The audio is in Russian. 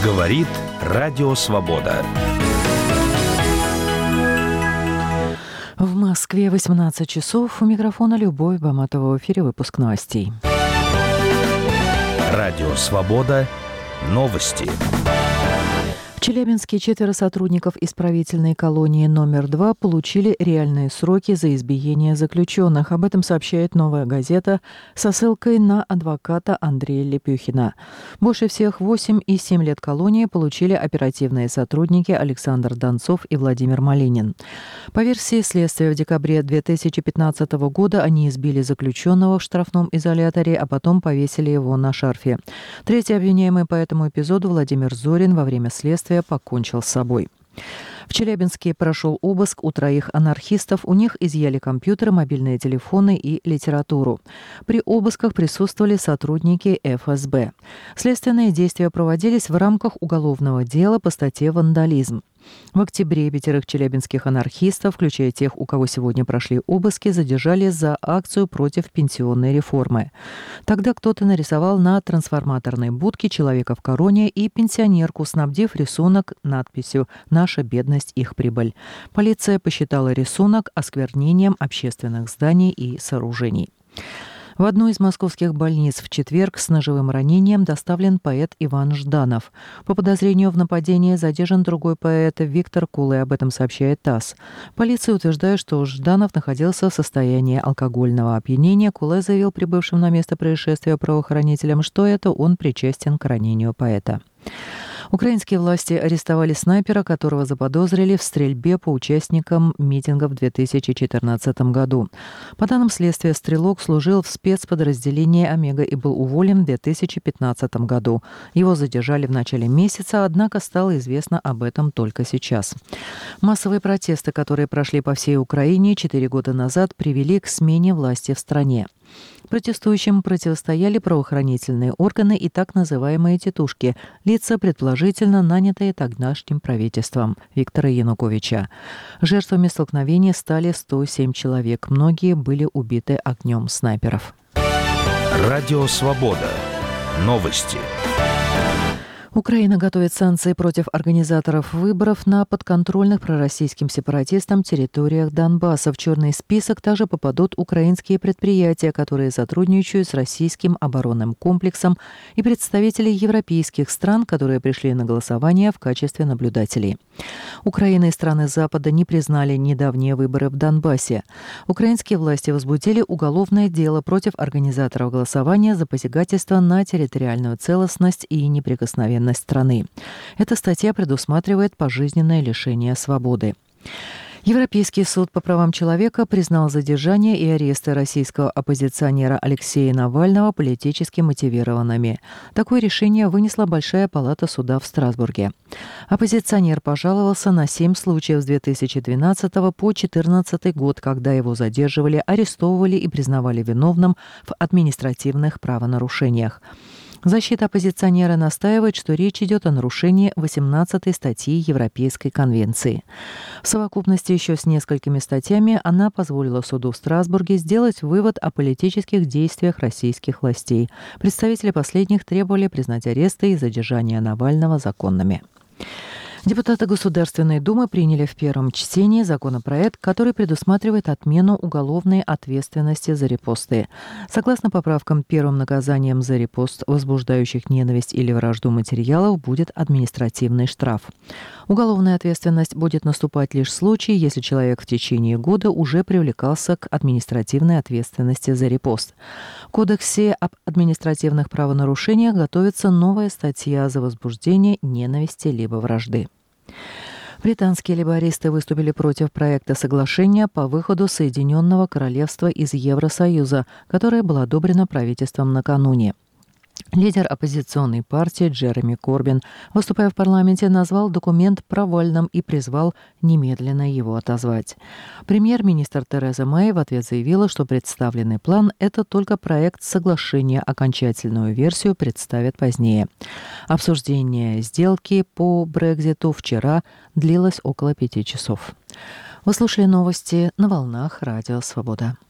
Говорит Радио Свобода. В Москве 18 часов. У микрофона Любовь Баматова. В эфире выпуск новостей. Радио Свобода. Новости. В Челябинске 4 сотрудников исправительной колонии номер 2 получили реальные сроки за избиение заключенных. Об этом сообщает «Новая газета» со ссылкой на адвоката Андрея Лепюхина. Больше всех 8 и 7 лет колонии получили оперативные сотрудники Александр Донцов и Владимир Малинин. По версии следствия, в декабре 2015 года они избили заключенного в штрафном изоляторе, а потом повесили его на шарфе. Третий обвиняемый по этому эпизоду, Владимир Зорин, во время следствия покончил с собой. В Челябинске прошел обыск у 3 анархистов. У них изъяли компьютеры, мобильные телефоны и литературу. При обысках присутствовали сотрудники ФСБ. Следственные действия проводились в рамках уголовного дела по статье «Вандализм». В октябре 5 челябинских анархистов, включая тех, у кого сегодня прошли обыски, задержали за акцию против пенсионной реформы. Тогда кто-то нарисовал на трансформаторной будке человека в короне и пенсионерку, снабдив рисунок надписью «Наша бедность, их прибыль». Полиция посчитала рисунок осквернением общественных зданий и сооружений. В одну из московских больниц в четверг с ножевым ранением доставлен поэт Иван Жданов. По подозрению в нападении задержан другой поэт Виктор Кулай, об этом сообщает ТАСС. Полиция утверждает, что Жданов находился в состоянии алкогольного опьянения. Кулай заявил прибывшим на место происшествия правоохранителям, что это он причастен к ранению поэта. Украинские власти арестовали снайпера, которого заподозрили в стрельбе по участникам митинга в 2014 году. По данным следствия, стрелок служил в спецподразделении «Омега» и был уволен в 2015 году. Его задержали в начале месяца, однако стало известно об этом только сейчас. Массовые протесты, которые прошли по всей Украине 4 года назад, привели к смене власти в стране. Протестующим противостояли правоохранительные органы и так называемые «тетушки» – лица, предположительно нанятые тогдашним правительством Виктора Януковича. Жертвами столкновения стали 107 человек. Многие были убиты огнем снайперов. Радио Свобода. Новости. Украина готовит санкции против организаторов выборов на подконтрольных пророссийским сепаратистам территориях Донбасса. В черный список также попадут украинские предприятия, которые сотрудничают с российским оборонным комплексом, и представители европейских стран, которые пришли на голосование в качестве наблюдателей. Украина и страны Запада не признали недавние выборы в Донбассе. Украинские власти возбудили уголовное дело против организаторов голосования за посягательство на территориальную целостность и неприкосновенность страны. Эта статья предусматривает пожизненное лишение свободы. Европейский суд по правам человека признал задержание и аресты российского оппозиционера Алексея Навального политически мотивированными. Такое решение вынесла Большая палата суда в Страсбурге. Оппозиционер пожаловался на 7 случаев с 2012 по 2014 год, когда его задерживали, арестовывали и признавали виновным в административных правонарушениях. Защита оппозиционера настаивает, что речь идет о нарушении 18-й статьи Европейской конвенции. В совокупности еще с несколькими статьями она позволила суду в Страсбурге сделать вывод о политических действиях российских властей. Представители последних требовали признать аресты и задержания Навального законными. Депутаты Государственной Думы приняли в первом чтении законопроект, который предусматривает отмену уголовной ответственности за репосты. Согласно поправкам, первым наказанием за репост, возбуждающих ненависть или вражду материалов, будет административный штраф. Уголовная ответственность будет наступать лишь в случае, если человек в течение года уже привлекался к административной ответственности за репост. В Кодексе об административных правонарушениях готовится новая статья за возбуждение ненависти либо вражды. Британские лейбористы выступили против проекта соглашения по выходу Соединенного Королевства из Евросоюза, которое было одобрено правительством накануне. Лидер оппозиционной партии Джереми Корбин, выступая в парламенте, назвал документ провальным и призвал немедленно его отозвать. Премьер-министр Тереза Мэй в ответ заявила, что представленный план – это только проект соглашения, окончательную версию представят позднее. Обсуждение сделки по Брекситу вчера длилось около 5 часов. Вы слушали новости на волнах Радио Свобода.